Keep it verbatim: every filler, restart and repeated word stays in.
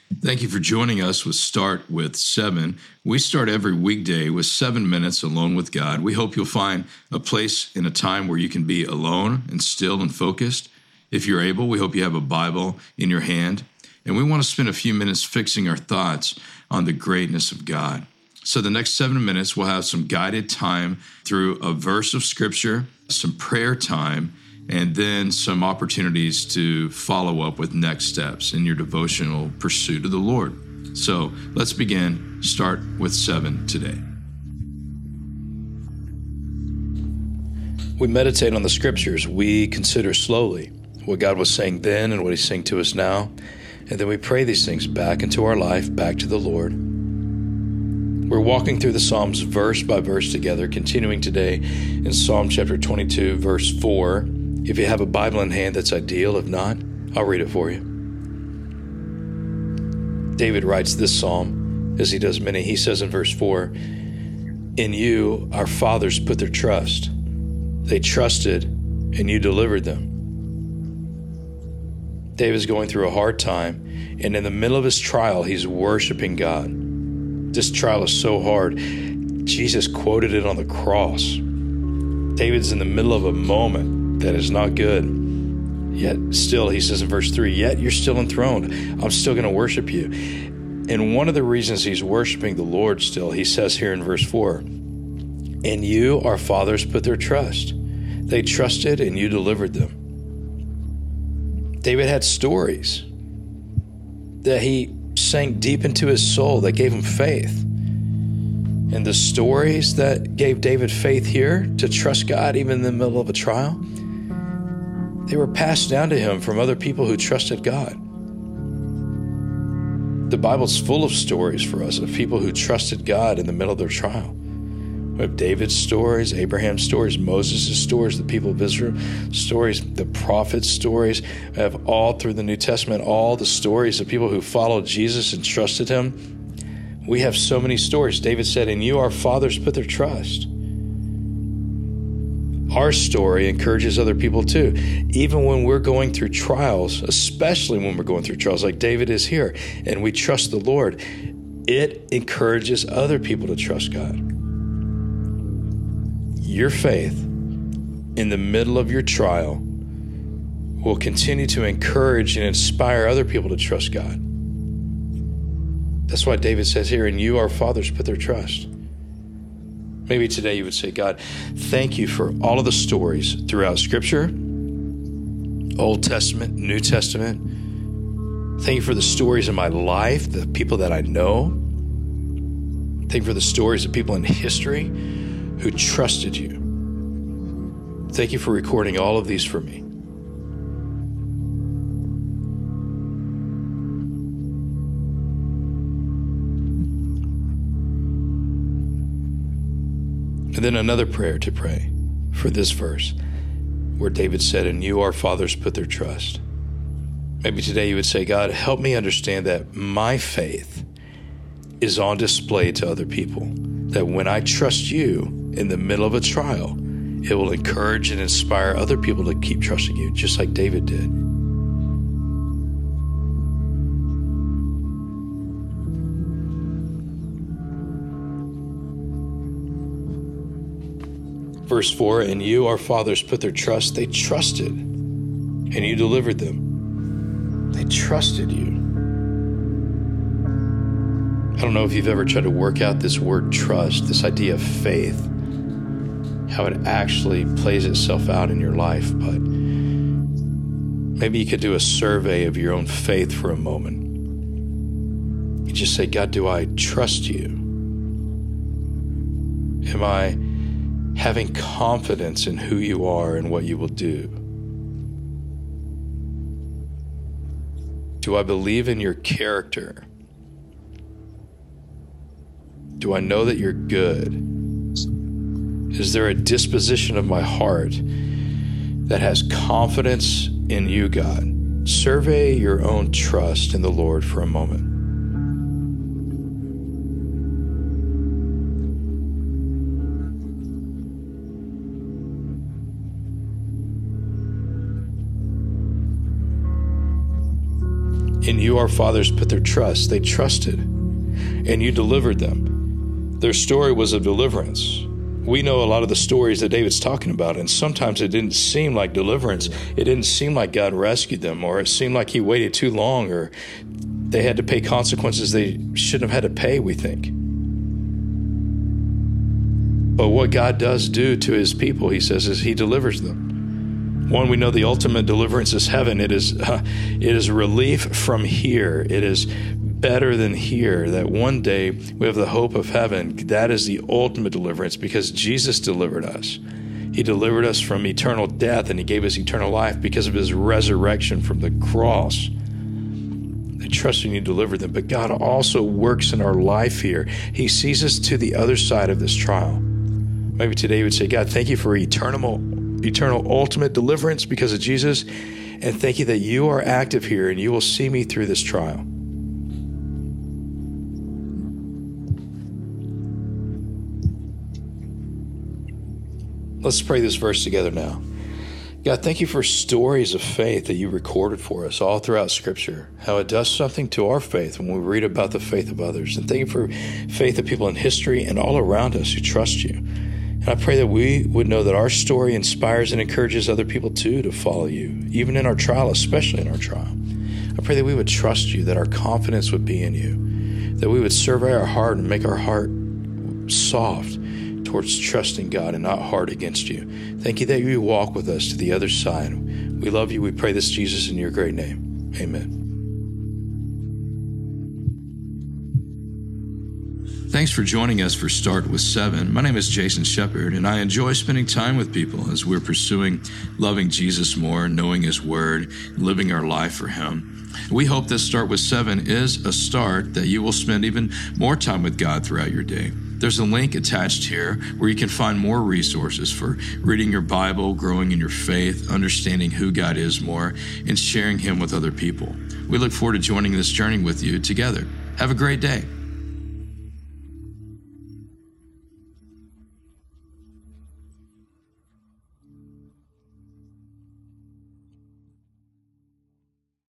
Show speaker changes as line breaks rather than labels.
Thank you for joining us with Start with Seven. We start every weekday with seven minutes alone with God. We hope you'll find a place in a time where you can be alone and still and focused. If you're able, we hope you have a Bible in your hand. And we want to spend a few minutes fixing our thoughts on the greatness of God. So the next seven minutes, we'll have some guided time through a verse of Scripture, some prayer time, and then some opportunities to follow up with next steps in your devotional pursuit of the Lord. So let's begin. Start with seven today.
We meditate on the Scriptures. We consider slowly what God was saying then and what He's saying to us now. And then we pray these things back into our life, back to the Lord. We're walking through the Psalms verse by verse together, continuing today in Psalm chapter twenty-two, verse four. If you have a Bible in hand, that's ideal. If not, I'll read it for you. David writes this psalm, as he does many. He says in verse four, "In you our fathers put their trust. They trusted, and you delivered them." David's going through a hard time, and in the middle of his trial, he's worshiping God. This trial is so hard. Jesus quoted it on the cross. David's in the middle of a moment that is not good. Yet still, he says in verse three, "Yet you're still enthroned. I'm still going to worship you." And one of the reasons he's worshiping the Lord still, he says here in verse four, "In you our fathers put their trust. They trusted and you delivered them." David had stories that he sank deep into his soul that gave him faith. And the stories that gave David faith here to trust God even in the middle of a trial, they were passed down to him from other people who trusted God. The Bible's full of stories for us of people who trusted God in the middle of their trial. We have David's stories, Abraham's stories, Moses' stories, the people of Israel stories, the prophets' stories. We have all through the New Testament, all the stories of people who followed Jesus and trusted him. We have so many stories. David said, "In you our fathers put their trust." Our story encourages other people too. Even when we're going through trials, especially when we're going through trials like David is here, and we trust the Lord, it encourages other people to trust God. Your faith in the middle of your trial will continue to encourage and inspire other people to trust God. That's why David says here, "In you our fathers put their trust." Maybe today you would say, "God, thank you for all of the stories throughout Scripture, Old Testament, New Testament. Thank you for the stories in my life, the people that I know. Thank you for the stories of people in history who trusted you. Thank you for recording all of these for me." And then another prayer to pray for this verse where David said, "In you our fathers put their trust." Maybe today you would say, "God, help me understand that my faith is on display to other people. That when I trust you in the middle of a trial, it will encourage and inspire other people to keep trusting you, just like David did." Verse four, "In you our fathers put their trust. They trusted, and you delivered them." They trusted you. I don't know if you've ever tried to work out this word trust, this idea of faith, how it actually plays itself out in your life, but maybe you could do a survey of your own faith for a moment. You just say, "God, do I trust you? Am I having confidence in who you are and what you will do? Do I believe in your character? Do I know that you're good? Is there a disposition of my heart that has confidence in you, God? Survey your own trust in the Lord for a moment. In you, our fathers, put their trust. They trusted, and you delivered them. Their story was of deliverance. We know a lot of the stories that David's talking about, and sometimes it didn't seem like deliverance. It didn't seem like God rescued them, or it seemed like he waited too long, or they had to pay consequences they shouldn't have had to pay, we think. But what God does do to his people, he says, is he delivers them. One, we know the ultimate deliverance is heaven. It is, uh, it is relief from here. It is better than here, that one day we have the hope of heaven. That is the ultimate deliverance, because Jesus delivered us. He delivered us from eternal death, and he gave us eternal life because of his resurrection from the cross. They trust in you, deliver them. But God also works in our life here. He sees us to the other side of this trial. Maybe today you would say, God, thank you for eternal, eternal ultimate deliverance because of Jesus, and thank you that you are active here and you will see me through this trial. Let's pray this verse together now. God, thank you for stories of faith that you recorded for us all throughout Scripture, how it does something to our faith when we read about the faith of others. And thank you for faith of people in history and all around us who trust you. And I pray that we would know that our story inspires and encourages other people too to follow you, even in our trial, especially in our trial. I pray that we would trust you, that our confidence would be in you, that we would survey our heart and make our heart soft towards trusting God and not hard against you. Thank you that you walk with us to the other side. We love you. We pray this, Jesus, in your great name. Amen.
Thanks for joining us for Start with Seven. My name is Jason Shepard, and I enjoy spending time with people as we're pursuing loving Jesus more, knowing his word, living our life for him. We hope that Start with Seven is a start that you will spend even more time with God throughout your day. There's a link attached here where you can find more resources for reading your Bible, growing in your faith, understanding who God is more, and sharing him with other people. We look forward to joining this journey with you together. Have a great day.